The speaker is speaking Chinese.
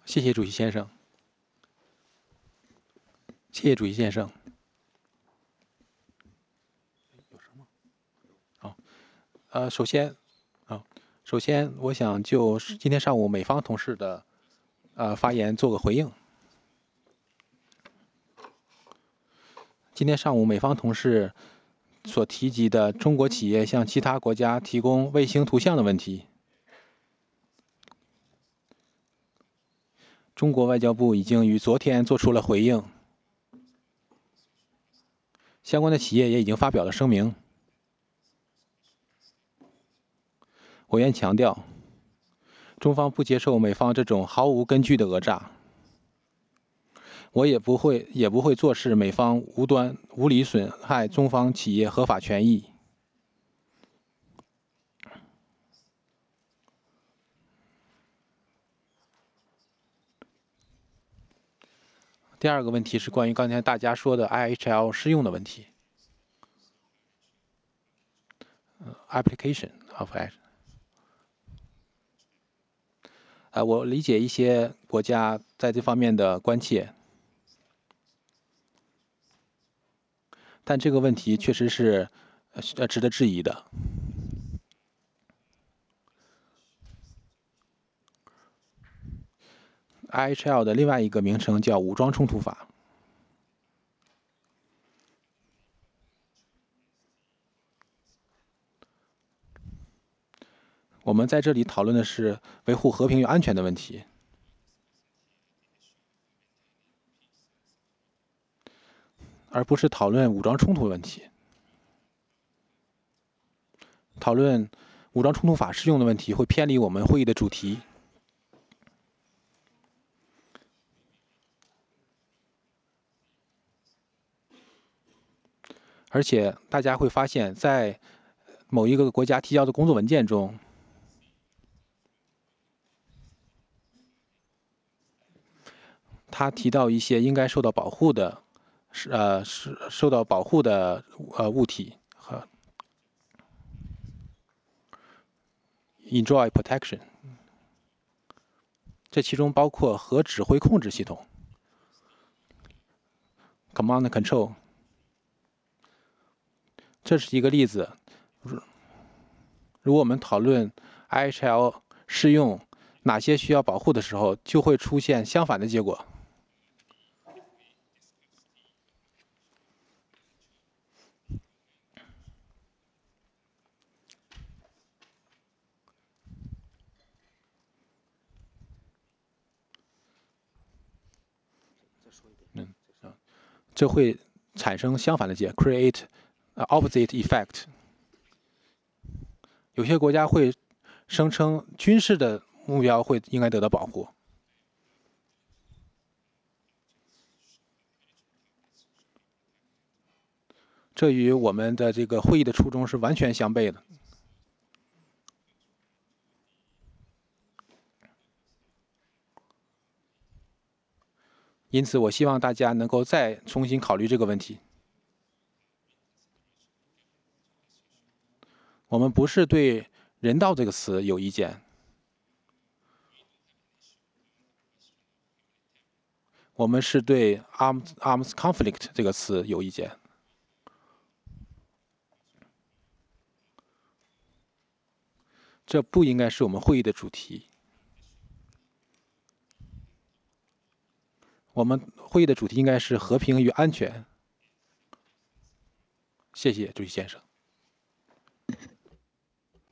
谢谢主席先生。谢谢主席先生。有声吗？首先，我想就今天上午美方同事的发言做个回应。今天上午美方同事所提及的中国企业向其他国家提供卫星图像的问题，中国外交部已经于昨天做出了回应，相关的企业也已经发表了声明。我愿强调，中方不接受美方这种毫无根据的讹诈，我也不会坐视美方无端无理损害中方企业合法权益。第二个问题是关于刚才大家说的 IHL 适用的问题。application of it。我理解一些国家在这方面的关切，但这个问题确实是值得质疑的。IHL 的另外一个名称叫武装冲突法。我们在这里讨论的是维护和平与安全的问题，而不是讨论武装冲突的问题。讨论武装冲突法适用的问题会偏离我们会议的主题。而且大家会发现，在某一个国家提交的工作文件中，他提到一些应该受到保护的，受到保护的物体和 enjoy protection， 这其中包括核指挥控制系统 command and control。这是一个例子。如果我们讨论 IHL 适用哪些需要保护的时候，就会出现相反的结果。这会产生相反的结 ，create opposite effect。有些国家会声称军事的目标应该得到保护，这与我们的这个会议的初衷是完全相悖的。因此，我希望大家能够再重新考虑这个问题。我们不是对“人道”这个词有意见，我们是对 arms conflict 这个词有意见。这不应该是我们会议的主题。我们会议的主题应该是和平与安全。谢谢，主席先生。